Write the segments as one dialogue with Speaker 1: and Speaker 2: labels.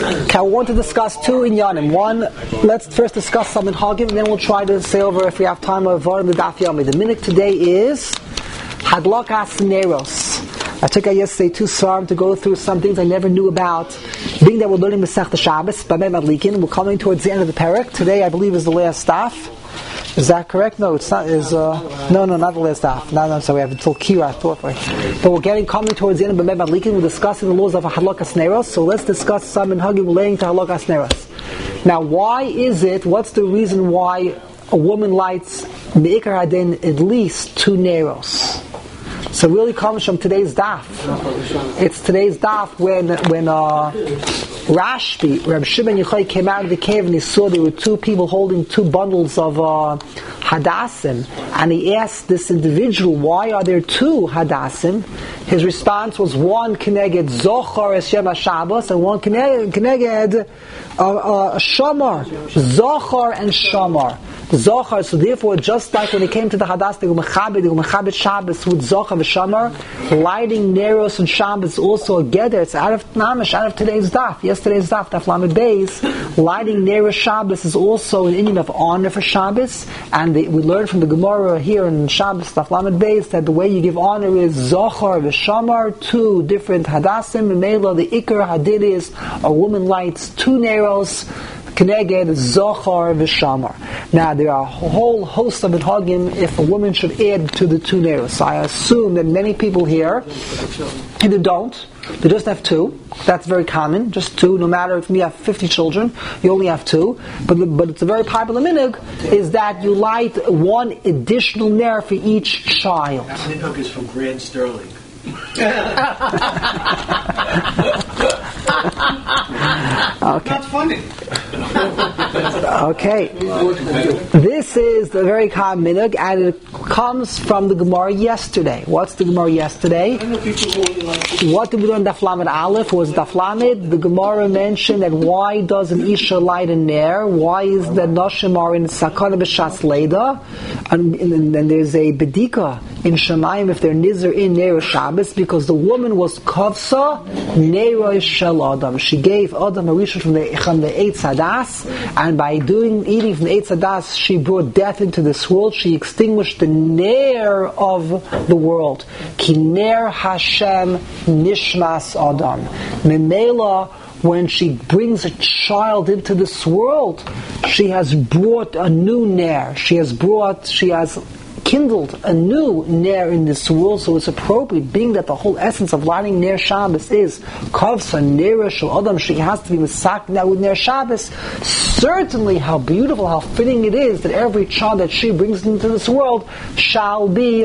Speaker 1: Okay, I want to discuss two inyanim. One, let's first discuss some in Hagim, and then we'll try to say over, if we have time, over the Daf Yomi. The minute today is Hadlakas Neros. I took yesterday 2 svarim to go through some things I never knew about. Being that we're learning Masechta Shabbos, Bamei Madlikin, we're coming towards the end of the parak. Today, I believe, is the last daf. Is that correct? No, it's not. No, not the last daf. No, so we have until Kira, I thought. Right? But we're coming towards the end of Bamei Madlikin. We're discussing the laws of Hadlakas Neros. So let's discuss some in Hagim relating to Hadlakas Neros. Now, why is it? What's the reason why a woman lights Me'ikar Hadin at least 2 Neros? So it really comes from today's daf. It's today's daf when Rashbi, Reb Shimon Yochai, came out of the cave and he saw there were 2 people holding 2 bundles of hadassim, and he asked this individual, why are there 2 hadassim? His response was one keneged Zochar es Yom HaShabbos and one keneged Shamar. Zochar and Shamar. Zochar, so therefore, just like when it came to the Hadas, they were Mechabit Shabbos with Zochar and Shamar, lighting Neros and Shabbos also a gather. It's out of Namish, out of today's daf. Yesterday's daf, Daf Lamed Beis, lighting Neros Shabbos is also an Indian of honor for Shabbos, and we learn from the Gemara here in Shabbos, Daf Lamed Beis, that the way you give honor is Zochar and Shamar, 2 different Hadassim, and Mela, the Iker Hadid is a woman lights 2 Neros, Keneged, Zochar, Vishamar. Now, there are a whole host of minhagim if a woman should add to the 2 Neros. So I assume that many people here either don't, they just have 2. That's very common, just 2. No matter if you have 50 children, you only have 2. But it's a very popular minhag, is that you light 1 additional ner for each child.
Speaker 2: That minhag is from Grand Sterling.
Speaker 1: Okay.
Speaker 2: Not funny.
Speaker 1: Okay. This is the very common minhag, and it comes from the Gemara yesterday. What's the Gemara yesterday? What did we learn? Daf Lamed Aleph was Daf Lamed. The Gemara mentioned that why does an Isha light a ner? Why is that Noshim are in Sakana B'Shas Leda? And there's a Bedika in Shemayim if they're Nizr in Ner Shabbos, because the woman was Kovsa Nerosh Shel Adam. She gave Adam a rishon from the Eitz Hadas, and by eating from the Eitz Hadas, she brought death into this world. She extinguished the Ner of the world. Ki Ner Hashem Nishmas Adam. Memela, when she brings a child into this world, she has brought a new Ner. She has kindled a new Ner in this world, so it's appropriate, being that the whole essence of lighting Ner Shabbos is Kavsa Ner Shel Adam, she has to be Misak now with Ner Shabbos. Certainly, how beautiful, how fitting it is that every child that she brings into this world shall be.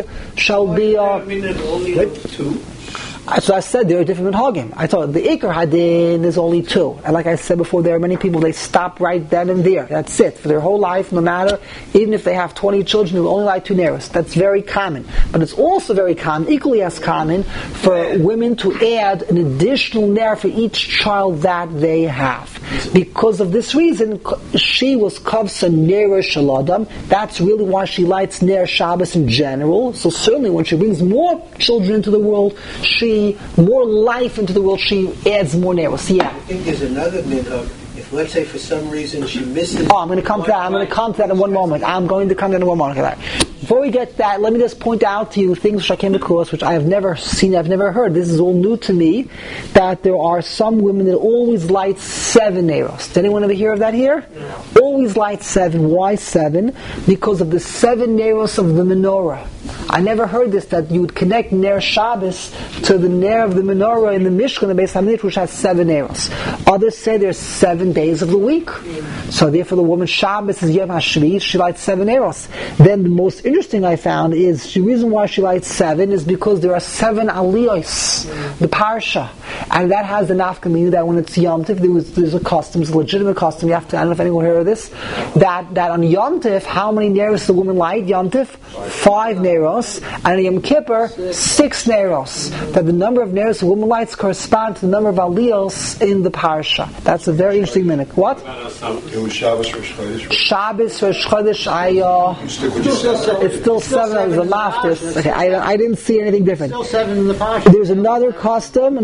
Speaker 2: Only 2.
Speaker 1: So I said there are different minhagim. I thought the Iker Hadin is only 2. And like I said before, there are many people, they stop right then and there. That's it. For their whole life, no matter, even if they have 20 children, they will only light 2 Neros. That's very common. But it's also very common, equally as common, for women to add an additional Ner for each child that they have. Because of this reason, she was Kavsa Ner Shel Adam. That's really why she lights Ner Shabbos in general. So certainly when she brings more children into the world, more life into the world, she adds more Neros. Yeah.
Speaker 2: I think there's another minhag. If, let's say, for some reason she misses...
Speaker 1: I'm going to come to that. I'm going to come to that in one moment. Before we get to that, let me just point out to you things which I came across, which I have never seen, I've never heard. This is all new to me, that there are some women that always light 7 Neros. Did anyone ever hear of that here?
Speaker 2: No.
Speaker 1: Always light 7. Why 7? Because of the 7 Neros of the menorah. I never heard this, that you would connect Ner Shabbos to the Ner of the menorah in the Mishkan, the Beis Hamikdash, which has 7 Neros. Others say there's 7 days of the week. So therefore the woman Shabbos is Yom HaShvi, she lights 7 Neros. Then the most interesting I found is, the reason why she lights 7 is because there are 7 Aliyos, the Parsha. And that has the nafkamina that when it's Yom Tif, there's a custom, it's a legitimate custom, you have to, I don't know if anyone heard of this, that on Yom Tif, how many Neros does the woman light? Yom Tif? 5 Neros. And on Yom Kippur, 6 Neros. That the number of Neros the woman lights correspond to the number of Aliyos in the Parsha. Parsha. That's a very interesting minute. What?
Speaker 3: It was Shabbos Rosh Chodesh.
Speaker 1: Shabbos Rosh Chodesh. It's still 7. There's a laughter. Okay, I didn't see anything different.
Speaker 4: Still 7 in the Parsha.
Speaker 1: There's another custom.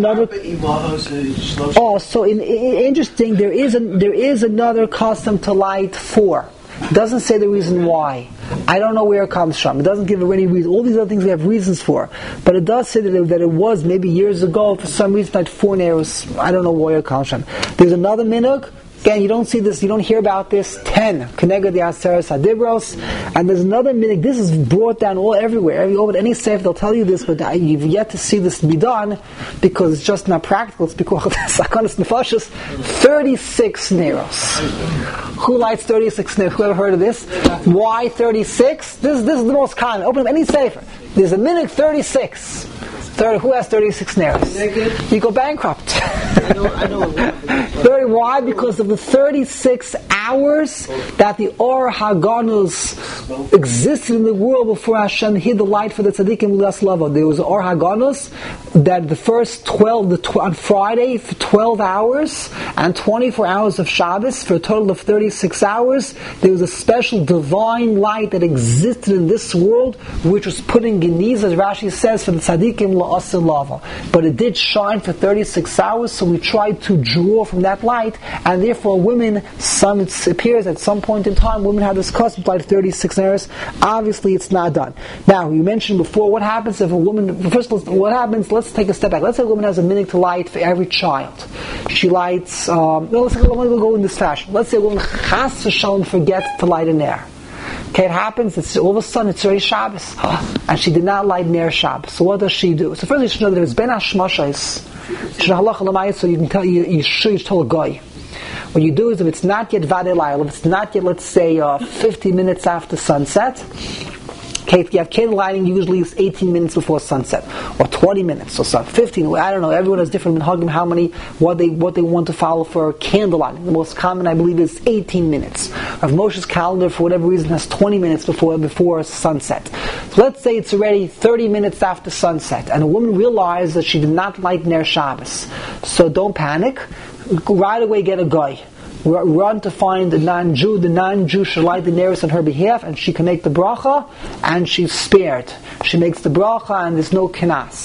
Speaker 1: So interesting. There is another custom to light 4. It doesn't say the reason why. I don't know where it comes from. It doesn't give any reason. All these other things we have reasons for. But it does say that it was maybe years ago, for some reason, like 4 narrows. I don't know where it comes from. There's another minhag. Again, you don't see this, you don't hear about this. 10, Keneged the Aseres Hadibros. And there's another minhag. This is brought down everywhere. Over any sefer, they'll tell you this, but you've yet to see this be done because it's just not practical. It's because of Sakanas Nefashos. 36 narrows. Who lights 36 narrows? Who ever heard of this? Why 36? This is the most common. Open up any sefer. There's a minhag 36. Who has 36 narrows? You go bankrupt.
Speaker 4: I know.
Speaker 1: Why? Because of the 36 hours that the Or Haganus existed in the world before Hashem hid the light for the tzaddikim l'as lava. There was Or Haganus that the first 12, on Friday for 12 hours and 24 hours of Shabbos for a total of 36 hours. There was a special divine light that existed in this world, which was put in Geniz, as Rashi says, for the tzaddikim l'as lava. But it did shine for 36 hours, so we tried to draw from that light, and therefore women, it appears at some point in time, women have this custom to light 36 hours. Obviously it's not done. Now, you mentioned before, what happens if a woman, let's take a step back. Let's say a woman has a minhag to light for every child. She lights, let's go in this fashion. Let's say a woman chas v'shalom forgets to light a ner. Okay, it happens, all of a sudden it's already Shabbos, and she did not light ner Shabbos. So what does she do? So first you should know that it's ben hashmashos. So you can tell you should tell a guy. What you do is, if it's not yet Vadei Laila, if it's not yet, let's say, 50 minutes after sunset, okay, if you have candle lighting, usually it's 18 minutes before sunset, or 20 minutes, or something, 15, I don't know, everyone has different minhagim, what they want to follow for candle lighting. The most common, I believe, is 18 minutes. Of Moshe's calendar, for whatever reason, has 20 minutes before sunset. So let's say it's already 30 minutes after sunset, and a woman realized that she did not light Ner Shabbos. So don't panic. Right away get a guy. Run to find the non-Jew. The non-Jew should light the nearest on her behalf, and she can make the bracha, and she's spared. She makes the bracha, and there's no kenas.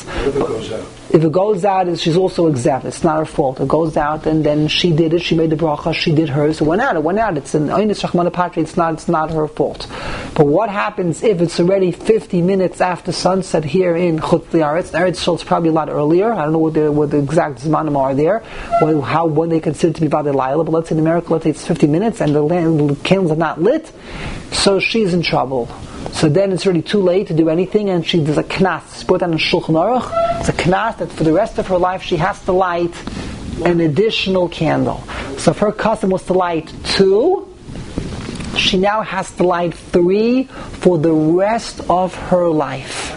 Speaker 1: If it goes out, she's also exempt. It's not her fault. It goes out, and then she did it. She made the bracha. She did hers. It went out. It's an Oynis Rachmana Patri. It's not her fault. But what happens if it's already 50 minutes after sunset here in Chutz La'aretz? Eretz Yisrael is probably a lot earlier. I don't know what the exact zmanim are there. When they consider to be Vadei Laila. But let's say in America, let's say it's 50 minutes, and the candles are not lit. So she's in trouble. So then it's already too late to do anything, and there's a knas. It's put down in Shulchan Aruch. It's a knas that for the rest of her life she has to light an additional candle. So if her custom was to light 2, she now has to light 3 for the rest of her life,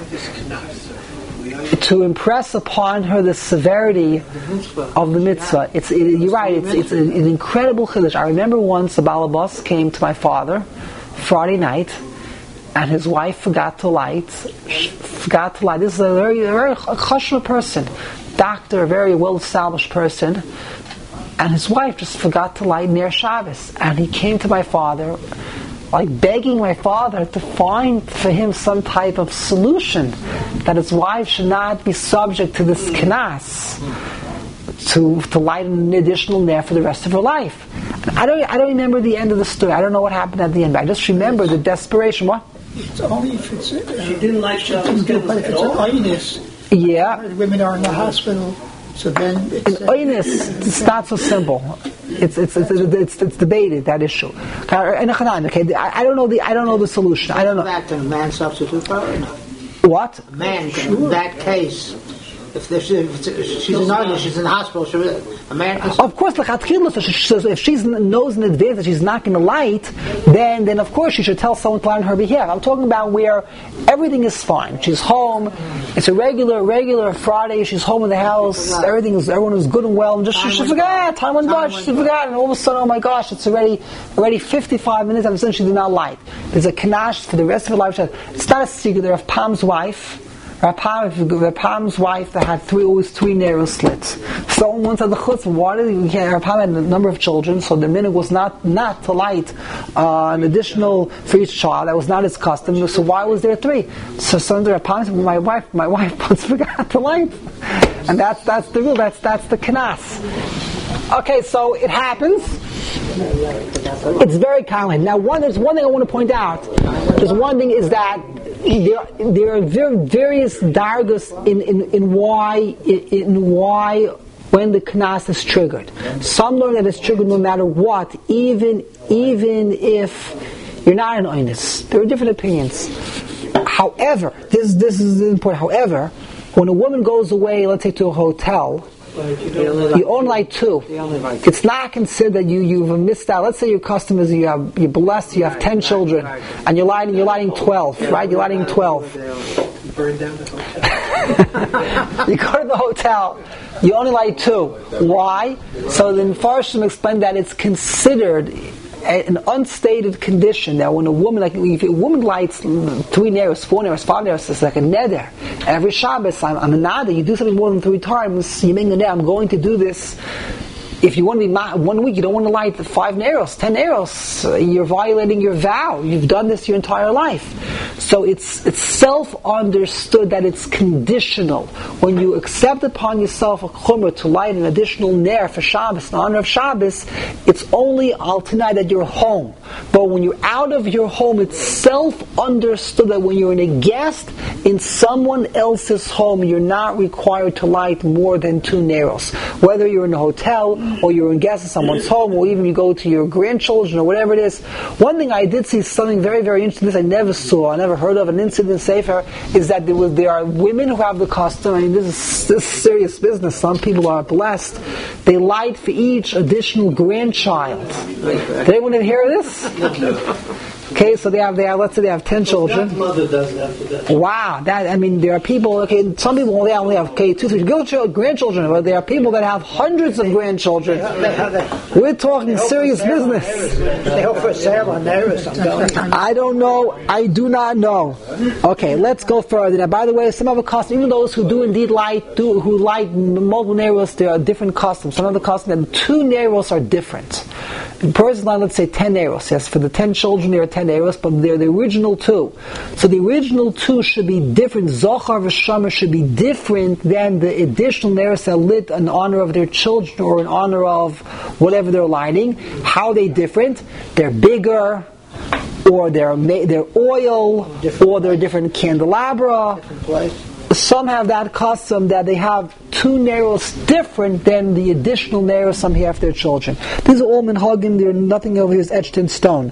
Speaker 1: to impress upon her the severity of the mitzvah. You're right. It's an incredible chiddush. I remember once a balabas came to my father Friday night, and his wife forgot to light. This is a very chashma person, doctor, a very well-established person, and his wife just forgot to light Ner Shabbos. And he came to my father, begging my father to find for him some type of solution, that his wife should not be subject to this kenas, to light an additional ner for the rest of her life. I don't remember the end of the story. I don't know what happened at the end, but I just remember the desperation. What?
Speaker 4: It's only if it's...
Speaker 2: she didn't like Shabbos
Speaker 4: but if it's an Oynis,
Speaker 1: yeah.
Speaker 4: Women are in the hospital, so then...
Speaker 1: In Oynis, it's not so simple. It's debated, that issue. Okay, I don't know the solution. I don't know.
Speaker 4: That can a man substitute for her?
Speaker 1: What?
Speaker 4: A man can, in that case, if she's in Oynis, she's in the hospital, a man can...
Speaker 1: Of course, if she knows in advance that she's not going to light, then of course she should tell someone to light on her behalf. I'm talking about where everything is fine. She's home. It's a regular Friday. She's home in the house. Everyone is good and well. And just she forgot. Time went by. She forgot, and all of a sudden, oh my gosh, it's already 55 minutes. And she did not light. There's a kanash for the rest of her life. It's not a secret. There of Palm's wife. Rapam's wife that had always three narrow slits. So one said the chutzpah, why did Rapam had a number of children, so the minhag was not to light an additional for each child. That was not his custom. So why was there three? So some of the Rapam said, my wife once forgot to light, and that's the rule. That's the knas. Okay, so it happens. It's very common. Now, there's one thing I want to point out. There's one thing is that there are various dargas in why when the knas is triggered. Some learn that it's triggered no matter what, even if you're not an oinus. There are different opinions. However, this is important. However, when a woman goes away, let's say to a hotel, you only light two. It's not considered that you've missed out. Let's say your customers, you're blessed, you have 10 children, and you're lighting 12, right? You're lighting 12.
Speaker 2: Burn down the hotel.
Speaker 1: You go to the hotel, you only light two. Why? So the Mepharshim explained that it's considered an unstated condition that when a woman, like if a woman lights 3 neros, 4 neros, 5 neros, it's like a neder. Every Shabbos, I'm a neder. You do something more than 3 times, you make a neder. I'm going to do this. If you want to be 1 week, you don't want to light 5 neros, 10 neros. You're violating your vow. You've done this your entire life. So it's self-understood that it's conditional. When you accept upon yourself a chumrah to light an additional ner for Shabbos, in honor of Shabbos, it's only al tanai that you're home. But when you're out of your home, it's self-understood that when you're a guest in someone else's home, you're not required to light more than 2 neros. Whether you're in a hotel, or you're a guest in someone's home, or even you go to your grandchildren, or whatever it is. One thing I did see, something very, very interesting, this I never saw, I never heard of, an incident in Sefer, is that there are women who have the custom, I mean this is serious business, some people are blessed, they light for each additional grandchild. Did anyone hear of this? Okay, so they have, let's say they have 10 children.
Speaker 2: That mother does that for that.
Speaker 1: Wow, there are people, okay, some people only have, 2, 3 grandchildren, but there are people that have hundreds of grandchildren. We're talking serious business.
Speaker 4: They hope for a sale on there or something.
Speaker 1: I don't know, I do not know. Okay, let's go further. Now, by the way, some of the customs, even those who do indeed who light multiple neros, there are different customs. Some of the customs, and 2 neros are different. In person's line, let's say 10 neros. Yes, for the 10 children, there are 10 neros, but they're the original 2. So the original 2 should be different. Zohar v'shamar should be different than the additional neros that lit in honor of their children or in honor of whatever they're lighting. How are they different? They're bigger, or they're oil, or they're different candelabra.
Speaker 4: Different place.
Speaker 1: Some have that custom that they have 2 neros different than the additional neros some have for their children. These are all minhagim, nothing over here is etched in stone.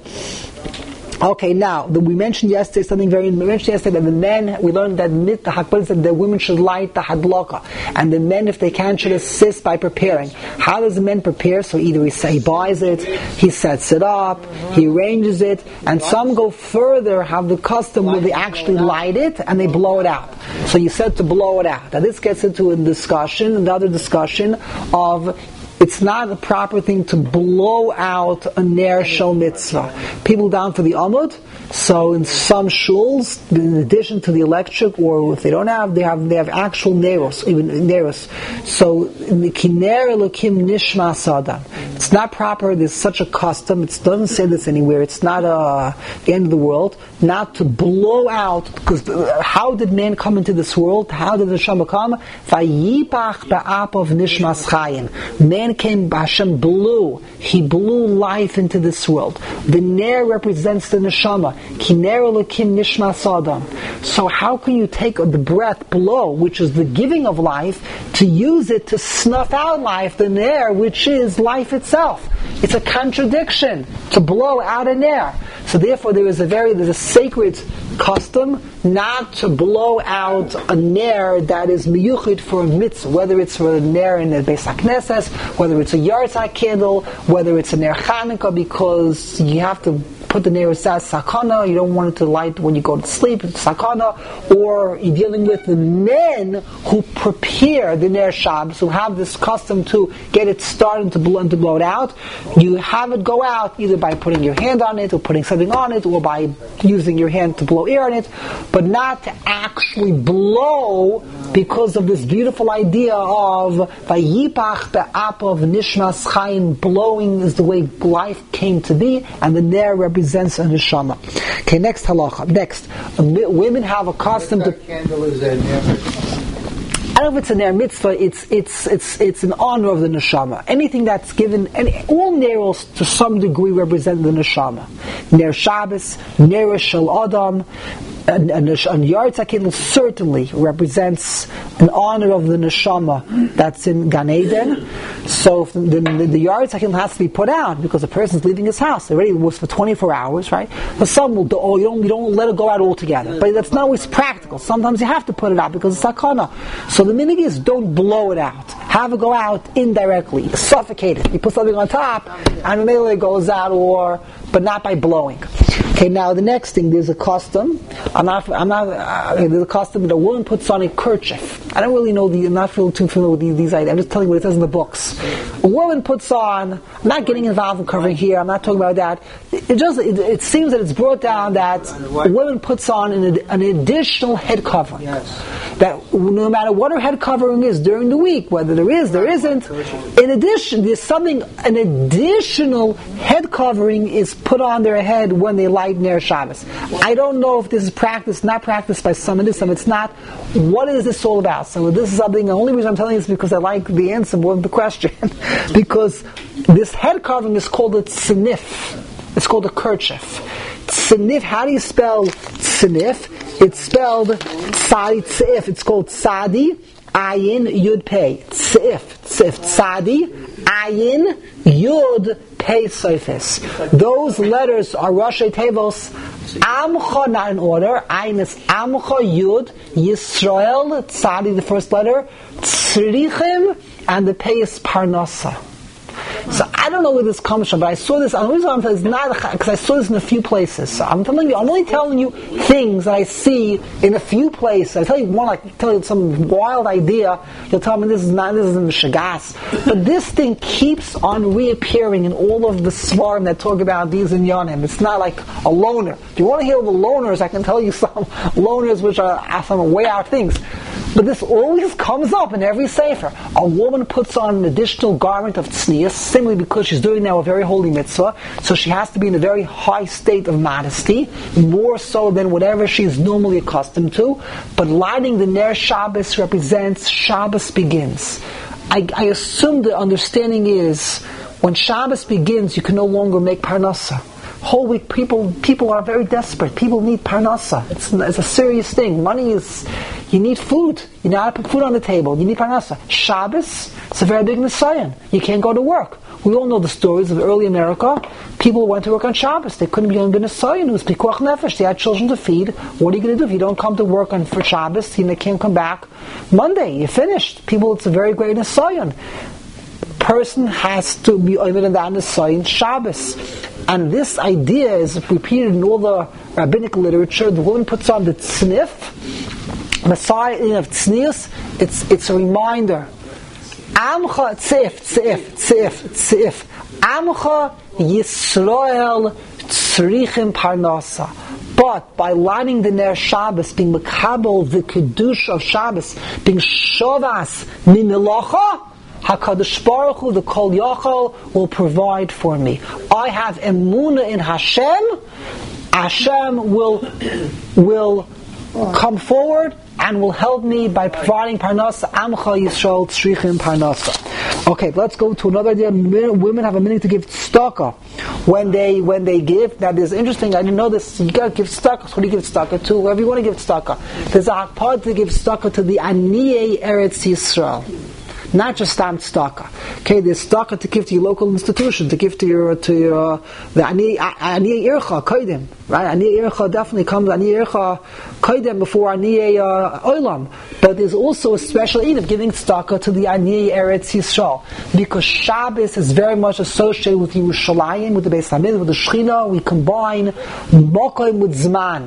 Speaker 1: Okay, now, we mentioned yesterday that the men, we learned that the Hakbal said the women should light the hadlaka, and the men, if they can, should assist by preparing. How does the man prepare? So either he buys it, he sets it up, he arranges it, and some go further, have the custom where they actually light it and they blow it out. So you said to blow it out. Now this gets into another discussion of it's not a proper thing to blow out a ner shel mitzvah. People down for the amud. So in some shuls, in addition to the electric, or if they don't have, they have actual neros, even neros. So in the kiner elokim nishma sadam. It's not proper. There's such a custom. It doesn't say this anywhere. It's not the end of the world. Not to blow out, because how did man come into this world? How did the neshama come? Vayipach ba'apav nishmas chayim. Man came, Hashem blew. He blew life into this world. The ner represents the neshama. Kiner elokim nishmas adam. So how can you take the breath, blow, which is the giving of life, to use it to snuff out life, the ner, which is life itself? It's a contradiction to blow out a ner. So therefore there's a sacred custom not to blow out a ner that is miyuchid for a mitzvah, whether it's for a ner in the Beis HaKnesses, whether it's a Yartzah candle, whether it's a ner Chanukah, because you have to put the ner aside, sakana, you don't want it to light when you go to sleep, it's sakana, or you're dealing with the men who prepare the ner Shabbos, who have this custom to get it started to blow it out. You have it go out either by putting your hand on it or putting something on it or by using your hand to blow air on it, but not to actually blow because of this beautiful idea of Vayipach be'apav nishmas chayim. Blowing is the way life came to be, and the ner represents a neshama. Okay, next halacha. Next, women have a custom to.
Speaker 4: Candle is a
Speaker 1: I don't know if it's a ner mitzvah. It's in honor of the neshama. Anything that's given, all neros to some degree represent the neshama. Ner Shabbos, ner shel Adam, and Yaretz HaKidl certainly represents an honor of the neshama that's in Gan Eden. So the Yaretz HaKidl has to be put out because the person's leaving his house. Already it was for 24 hours, right? But some will do, you don't let it go out altogether. But that's not always practical. Sometimes you have to put it out because it's sakana. So the minig is don't blow it out. Have it go out indirectly. Suffocate it. You put something on top and immediately it goes out, but not by blowing. Okay, now the next thing, there's a custom. There's a custom that a woman puts on a kerchief. I don't really know I'm not too familiar with these ideas. I'm just telling you what it says in the books. A woman puts on, I'm not getting involved in covering here, I'm not talking about that. It seems that it's brought down that a woman puts on an additional head covering. Yes. That no matter what her head covering is during the week, whether there isn't, in addition, an additional head covering is put on their head when they light Ner Shabbos. I don't know if this is not practiced by some, and some it's not. What is this all about? So this is something, the only reason I'm telling you is because I like the answer more than the question. Because this head covering is called a tznif. It's called a kerchief. Tznif, how do you spell tznif? It's spelled tzadi tzif. It's called tzadi ayin yud pei. Tzif, tzadi ayin yud pei soifis. Those letters are Rashi Tevos. Amcha, not in order. Ayin is Amcha, Yud, Yisrael, Tzadi, the first letter, Tzrichim, and the pei is Parnasa. So I don't know where this comes from, but I saw this. The reason I'm telling you is not because I saw this in a few places. So I'm only telling you things that I see in a few places. I tell you some wild idea. You'll tell me this is in the Shagas. But this thing keeps on reappearing in all of the svarim that talk about these in Yonim. It's not like a loner. If you want to hear the loners, I can tell you some loners which are some way out things. But this always comes up in every sefer. A woman puts on an additional garment of tznius, simply because she's doing now a very holy mitzvah, so she has to be in a very high state of modesty, more so than whatever she's normally accustomed to. But lighting the Ner Shabbos represents Shabbos begins. I assume the understanding is, when Shabbos begins, you can no longer make parnasa. Whole week, people are very desperate. People need parnasa. It's a serious thing. Money is, you need food. You know how to put food on the table. You need parnasa. Shabbos, it's a very big nisayon. You can't go to work. We all know the stories of early America. People went to work on Shabbos. They couldn't be on nisayon. It was pikuach nefesh. They had children to feed. What are you going to do if you don't come to work for Shabbos? You can't come back Monday. You're finished. It's a very great nisayon. Person has to be over in that nisayon Shabbos. And this idea is repeated in all the rabbinic literature. The woman puts on the tzniff, Messiah of tznius. It's a reminder. Amcha tzif. Amcha Yisrael tzrichim parnasa. But by lighting the Ner Shabbos, being makabel the kedusha of Shabbos, being shovas mimilacha, HaKadosh Baruch Hu, the Kol Yachol, will provide for me. I have emunah in Hashem. Hashem will come forward and will help me by providing parnasa. Amcha Yisrael tzrichim parnasa. Okay, let's go to another idea. Women have a minute to give tzedakah when they give. Now, this is interesting. I didn't know this. You got to give tzedakah. So who do you give tzedakah to? Whoever you want to give tzedakah. There's a part to give tzedakah to the Aniyei Eretz Yisrael. Not just stam tzedakah. Okay, there's tzedakah to give to your local institution, to give to the Aniyei Ircha Kodim, right? Aniyei Ircha definitely comes. Aniyei Ircha Kodim before Aniyei Olam. But there's also a special eid of giving tzedakah to the Aniyei Eretz Yisrael, because Shabbos is very much associated with Yerushalayim, with the Beis Hamikdash, with the Shechina. We combine Mokom with Zman.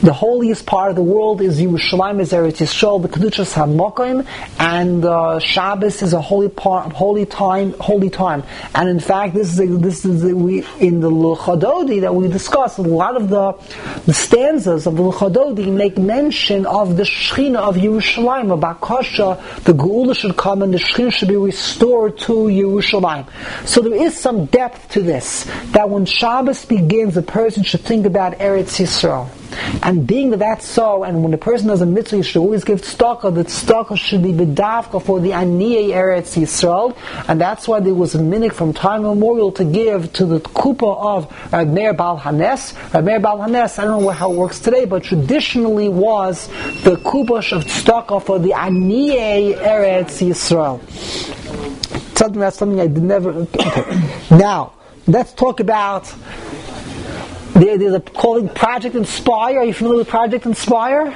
Speaker 1: The holiest part of the world is Yerushalayim, is Eretz Yisrael, the Kedushas HaMokim, and Shabbos is a holy time. And in fact, this is in the L'Chadodi that we discussed. A lot of the stanzas of the L'Chadodi make mention of the Shechina of Yerushalayim, of Bakasha, the Geula should come and the Shechina should be restored to Yerushalayim. So there is some depth to this, that when Shabbos begins, a person should think about Eretz Yisrael. And being that that's so, and when a person does a mitzvah, you should always give tzedakah. The tzedakah should be bedavka for the Aniyei Eretz Yisrael, and that's why there was a minhag from time immemorial to give to the kupa of Meir Baal Hanes. Meir Baal Hanes, I don't know how it works today, but traditionally was the kupa of tzedakah for the Aniyei Eretz Yisrael. Something I did never. Okay. Now let's talk about. There's a calling Project Inspire. Are you familiar with Project Inspire?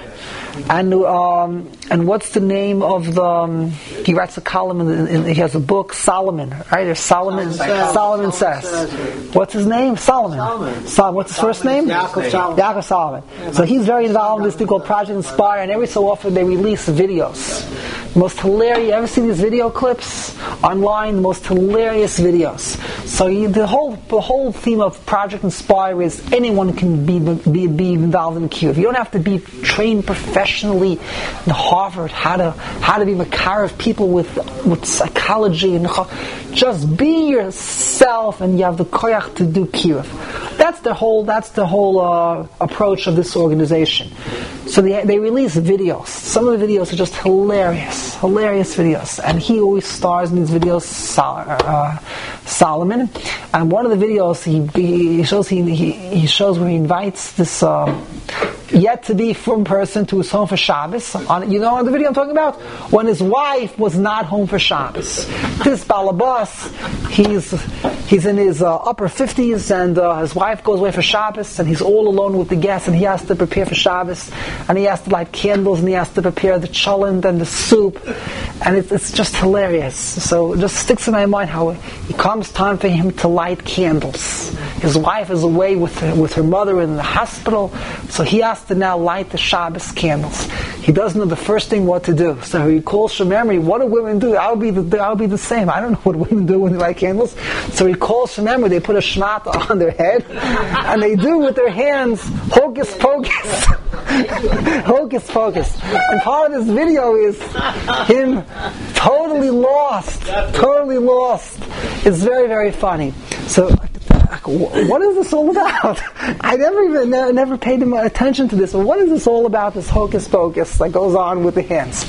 Speaker 1: And what's the name of the? He writes a column. He has a book, Solomon. Right? There's Solomon. Solomon says. What's his name? Solomon. What's his first name? Yaakov Solomon. So he's very involved in this thing called Project Inspire, and every so often they release videos. The most hilarious. You ever seen these video clips online? The most hilarious videos. So the whole theme of Project Inspire is anyone can be involved in Q. If you don't have to be trained professionally in Harvard, how to be makarav people with psychology, and just be yourself, and you have the koyach to do kiruv. That's the whole approach of this organization. So they release videos. Some of the videos are just hilarious videos, and he always stars in these videos. Solomon, and one of the videos he shows where he invites this yet to be from person to his home for Shabbos. On the video I'm talking about, when his wife was not home for Shabbos. This balabas, he's in his upper 50s, and his wife goes away for Shabbos, and he's all alone with the guests, and he has to prepare for Shabbos, and he has to light candles, and he has to prepare the cholent and the soup, and it's just hilarious. So it just sticks in my mind how it comes time for him to light candles. His wife is away with her mother in the hospital, so he has to now light the Shabbos candles. He doesn't know the first thing what to do, so he calls from memory. What do women do? I'll be the same. I don't know what women do when they light candles. So he calls from memory. They put a shmata on their head, and they do with their hands hocus pocus, hocus pocus. And part of this video is him totally lost. It's very, very funny. So, what is this all about? I never paid him attention to this. But what is this all about? This hocus pocus that goes on with the hands.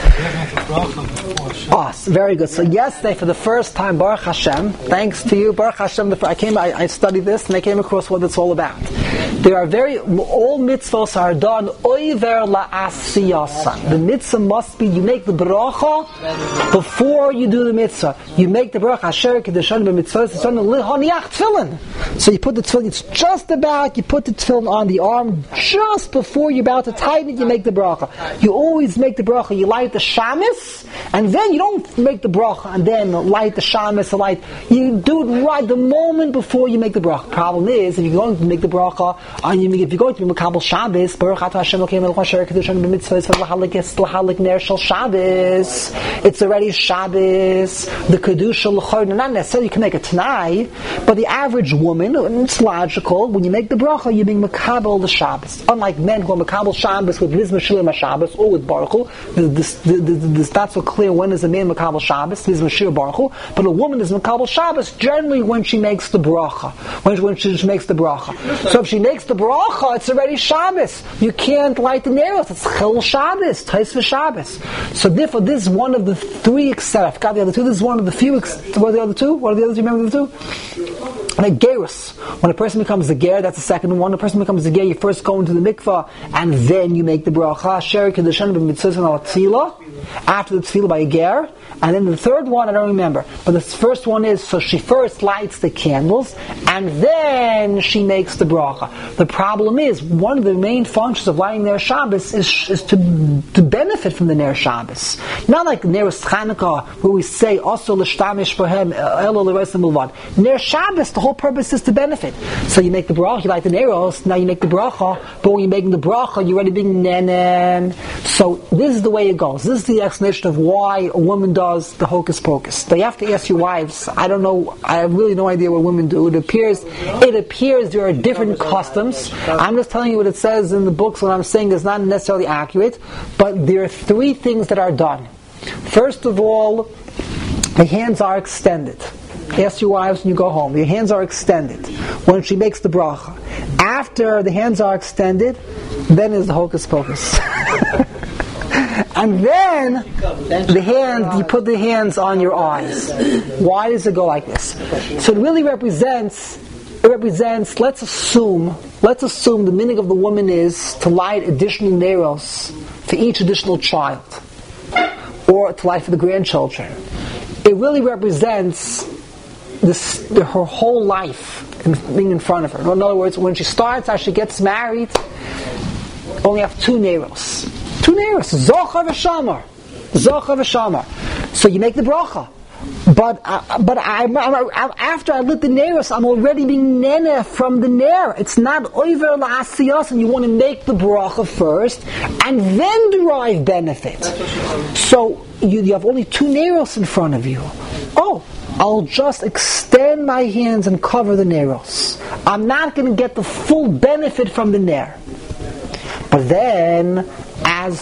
Speaker 1: Very good. So yesterday, for the first time, Baruch Hashem, thanks to you, Baruch Hashem. I studied this and I came across what it's all about. There are all mitzvahs are done oiver la'asiyasan. The mitzvah must be, you make the bracha before you do the mitzvah. You make the bracha asher kedushan b'mitzvah lihaniach tefillin. So you put the tefillin, it's just about, you put the tefillin on the arm just before you're about to tighten it, you make the bracha. You always make the bracha, you light the shamis, and then you don't make the bracha and then light the shamis, you do it right the moment before you make the bracha. Problem is, if you're going to make the bracha, if you're going to be Makabel Shabbos, Baruch Atah Hashem Elokeinu Melech Asher Kedushan B'Mitzvah Yisrael Lahalik Ner Shel Shabbos. It's already Shabbos. The Kedusha L'Chor. Not necessarily you can make a Tanai, but the average woman, and it's logical, when you make the bracha, you're being Makabel the Shabbos. Unlike men who are Makabel Shabbos with Vizma Shilim Shabbos or with Baruch Hu, it's not so clear when is a man Makabel Shabbos, Vizma Shir Baruch Hu, but a woman is Makabel Shabbos generally when she makes the bracha. When she makes the bracha. So if she makes the bracha, it's already Shabbos. You can't light the nails. It's Chil Shabbos, Tais for Shabbos. So therefore, this is one of the three except. I forgot the other two. This is one of the few. What are the other two? What are the other two? Remember the two? And a gerus. When a person becomes a ger, that's the second one. When a person becomes a ger, you first go into the mikvah, and then you make the bracha. Sher kedushan b'mitzvah al tefillah. After the tefillah by a ger. And then the third one, I don't remember. But the first one is, so she first lights the candles, and then she makes the bracha. bracha. The problem is, one of the main functions of lighting Ner Shabbos is to benefit from the Ner Shabbos. Not like Ner Chanukah, where we say, also l'shtamish bohem, elo l'resim ulvad. Ner Shabbos, the whole purpose is to benefit. So you make the bracha, you light the Neros, now you make the bracha, but when you're making the bracha, you're already being nenen. So this is the way it goes. This is the explanation of why a woman does the hocus pocus. They have to ask your wives. I don't know, I have really no idea what women do. It appears there are different customs. I'm just telling you what it says in the books. What I'm saying is not necessarily accurate, but there are three things that are done. First of all, the hands are extended. Ask your wives when you go home. Your hands are extended when she makes the bracha. After the hands are extended, then is the hocus pocus. And then you put the hands on your eyes. Why does it go like this? So it really represents, let's assume the meaning of the woman is to light additional neros for each additional child, or to light for the grandchildren. It really represents her whole life being in front of her. In other words, when she starts, as she gets married, only have two neros. Zocha v'shamar. So you make the bracha. But after I lit the neros, I'm already being nene from the ner. It's not over la'asiyas, and you want to make the bracha first, and then derive benefit. So you have only two neros in front of you. Oh, I'll just extend my hands and cover the neros. I'm not going to get the full benefit from the ner. But then, as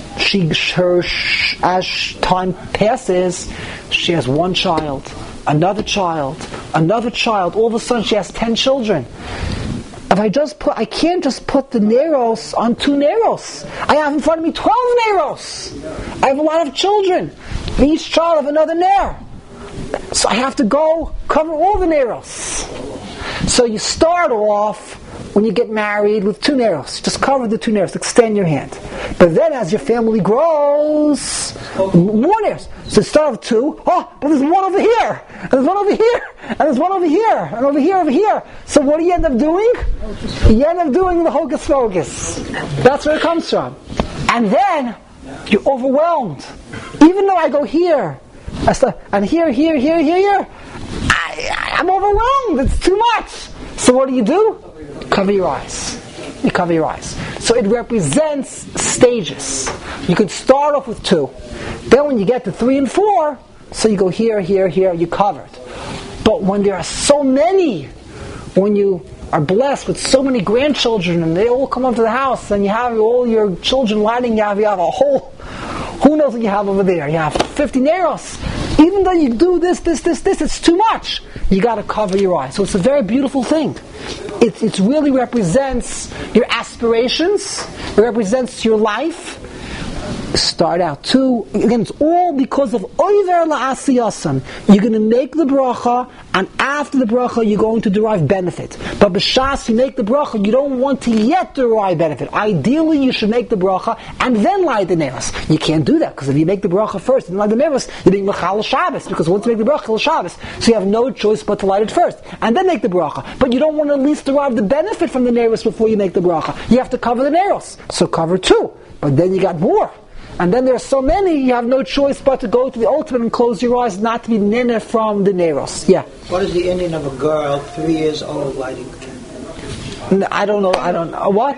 Speaker 1: time passes, she has one child, another child. All of a sudden, she has 10 children. I can't just put the neros on two neros. I have in front of me 12 neros. I have a lot of children. Each child have another ner. So I have to go cover all the neros. So you start off, when you get married, with two neros. Just cover the two neros, extend your hand. But then as your family grows, more neros. So start with two. Oh, but there's one over here, and there's one over here, and there's one over here, and over here. So what do you end up doing? You end up doing the hocus pocus. That's where it comes from. And then you're overwhelmed. Even though I go here, and here, I'm overwhelmed. It's too much. So what do? Cover your eyes. You cover your eyes. So it represents stages. You could start off with two. Then when you get to 3 and 4, so you go here, you covered. But when there are so many, when you are blessed with so many grandchildren and they all come up to the house and you have all your children lighting, you have a whole, who knows what you have over there? You have 50 neros. Even though you do this, it's too much. You got to cover your eyes. So it's a very beautiful thing. It really represents your aspirations. It represents your life. Start out too. Again, it's all because of oiver la'asiyasan. You're going to make the bracha, and after the bracha, you're going to derive benefit. But b'shas, you make the bracha, you don't want to yet derive benefit. Ideally, you should make the bracha and then light the neros. You can't do that, because if you make the bracha first and light the neros, you're being mechal Shabbos, because once you make the bracha, it's Shabbos. So you have no choice but to light it first, and then make the bracha. But you don't want to at least derive the benefit from the neros before you make the bracha. You have to cover the neros. So cover 2. But then you got more. And then there are so many, you have no choice but to go to the ultimate and close your eyes, not to be nene from the neros. Yeah.
Speaker 2: What is the ending of a girl 3 years old lighting the candle?
Speaker 1: I don't know. What?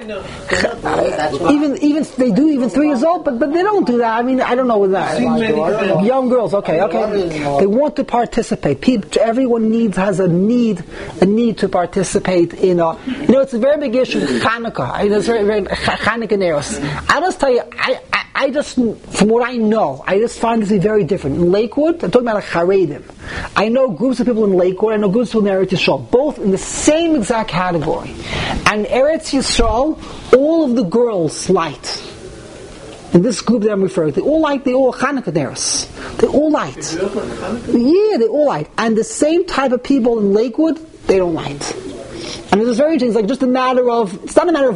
Speaker 1: Even they do even 3 years old, but they don't do that. I mean, I don't know with that. Young girls, okay. They want to participate. Everyone has a need to participate in. It's a very big issue with Hanukkah. It's very Hanukkah neros. I just tell you, I just, from what I know, I just find this to be very different. In Lakewood, I'm talking about a Haredim. I know groups of people in Lakewood, I know groups of people in Eretz Yisrael, both in the same exact category. And Eretz Yisrael, all of the girls light. In this group that I'm referring to, they all Hanukkah neros. They all light. Yeah, they all light. And the same type of people in Lakewood, they don't light. And it's very interesting. It's like just a matter of. It's not a matter of.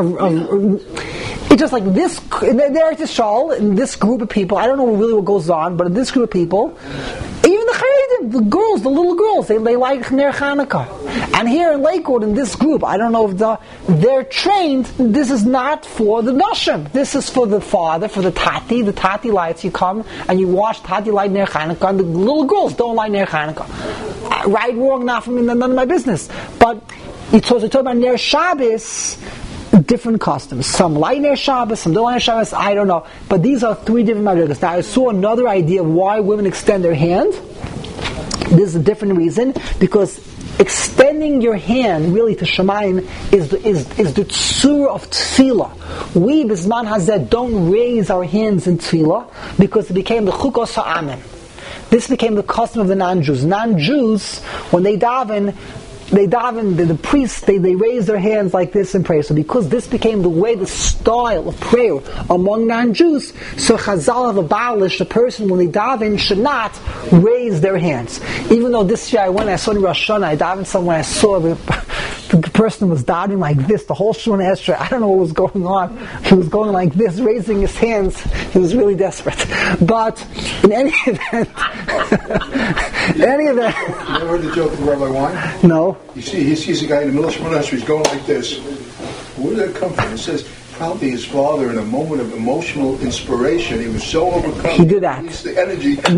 Speaker 1: It's just like this. There is a shawl in this group of people. I don't know really what goes on, but in this group of people, even the Haredim, the girls, the little girls, they like Ner Chanukah. And here in Lakewood, in this group, I don't know if they're trained, this is not for the Nashim. This is for the father, for the Tati. The Tati lights, you come and you watch Tati light Ner Chanukah, and the little girls don't light Ner Chanukah. Right, wrong, not for me, none of my business. But it's talking about Ner Shabbos, different customs. Some light Ner Shabbos, some don't light Ner Shabbos, I don't know. But these are three different madrigas. Now I saw another idea of why women extend their hand. This is a different reason, because extending your hand really to Shemayim is the tzura of tefillah. We, Bisman Hazeh, don't raise our hands in tefillah because it became the chukos ha'amim. This became the custom of the non-Jews. Non-Jews, when they daven, the priests, they raise their hands like this in prayer. So because this became the way, the style of prayer among non-Jews, so Chazal have abolished a person when they daven should not raise their hands. Even though this year I saw in Rosh Hashanah, I davened somewhere, I saw the person was davening like this, the whole Shemona Esrei, I don't know what was going on. He was going like this, raising his hands. He was really desperate. But in any event,
Speaker 3: You ever heard the joke of Rabbi Wein?
Speaker 1: No.
Speaker 3: He sees a guy in the middle of Shemona Esrei, he's going like this. Where did that come from? He says, probably his father, in a moment of emotional inspiration, he was so overcome.
Speaker 1: He did that.
Speaker 3: The energy.
Speaker 1: To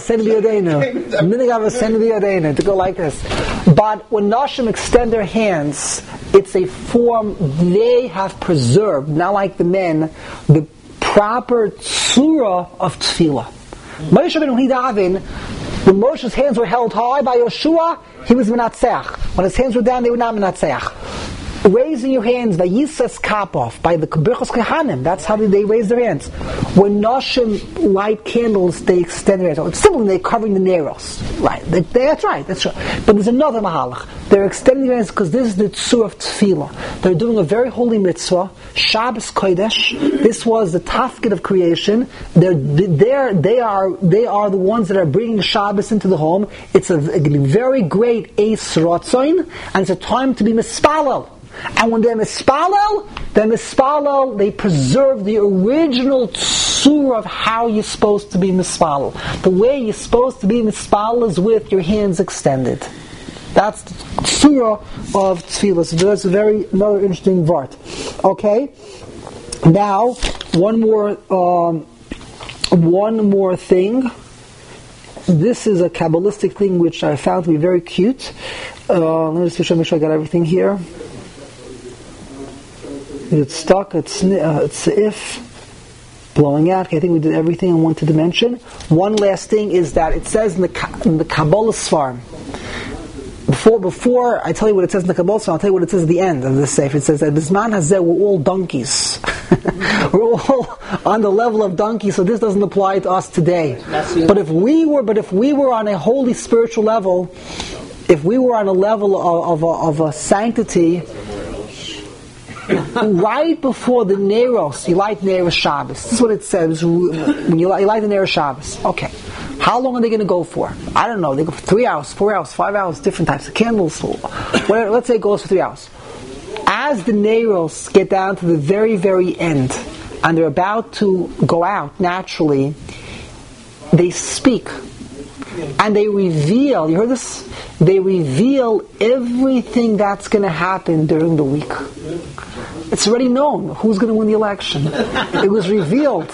Speaker 1: go like this. But when Nashim extend their hands, it's a form they have preserved, not like the men, the proper tzura of tefillah. Moshe ben Davin, when Moshe's hands were held high by Yoshua, he was menatzeach. When his hands were down, they were not menatzeach. Raising your hands by Yisas Kapov, by the Birchos Kehanim, that's how they raise their hands. When Nashim light candles, they extend their hands. It's simple, they're covering the Neros. Right, that's right. But there's another mahalach. They're extending their hands because this is the tzur of tefillah. They're doing a very holy mitzvah, Shabbos Kodesh. This was the tafkid of creation. They are the ones that are bringing Shabbos into the home. It's a very great eis rotzoin, and it's a time to be mispalel. And when they're mispalel, they preserve the original tzur of how you're supposed to be mispalel. The way you're supposed to be mispalel is with your hands extended. That's the tzura of tefillah. So that's another interesting vart. Okay? Now, one more thing. This is a Kabbalistic thing which I found to be very cute. Let me just make sure I got everything here. It's stuck, it's if blowing out. Okay, I think we did everything I wanted to mention. One last thing is that it says in the Kabbalah Sfarim. Before I tell you what it says in the Kabbalah Sfarim, I'll tell you what it says at the end of this sefer. It says that Bisman Hazeh, we're all donkeys. We're all on the level of donkeys, so this doesn't apply to us today. But if we were on a holy spiritual level, if we were on a level of a sanctity, right before the Neros, you light Neros Shabbos. This is what it says when you light the Neros Shabbos. Okay. How long are they going to go for? I don't know. They go for 3 hours, 4 hours, 5 hours, different types of candles. Whatever. Let's say it goes for 3 hours. As the Neros get down to the very, very end, and they're about to go out naturally, they speak. And they reveal, you heard this? They reveal everything that's going to happen during the week. It's already known who's going to win the election. It was revealed.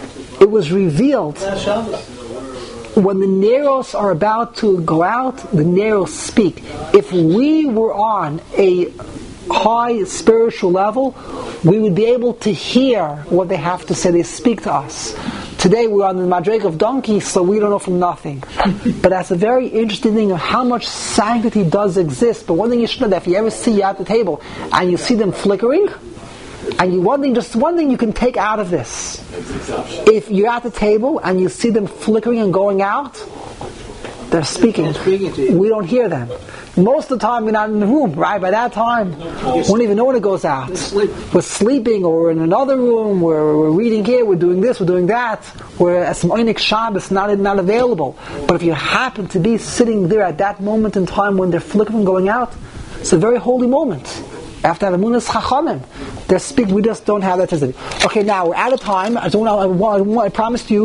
Speaker 1: When the Neros are about to go out, the Neros speak. If we were on a high spiritual level, we would be able to hear what they have to say. They speak to us. Today we're on the madrega of donkeys, so we don't know from nothing. But that's a very interesting thing of how much sanctity does exist. But one thing you should know, that if you ever see you at the table and you see them flickering, and one thing you can take out of this. If you're at the table and you see them flickering and going out, they're speaking. We don't hear them. Most of the time we're not in the room, right? By that time, we don't even know when it goes out. We're sleeping, or we're in another room, we're reading here, we're doing this, we're doing that. We're at some Oinik Shabbos, not available. But if you happen to be sitting there at that moment in time when they're flickering and going out, it's a very holy moment. After having Emunas Chachamim, they're speaking, we just don't have that. Okay, now we're out of time. I promised you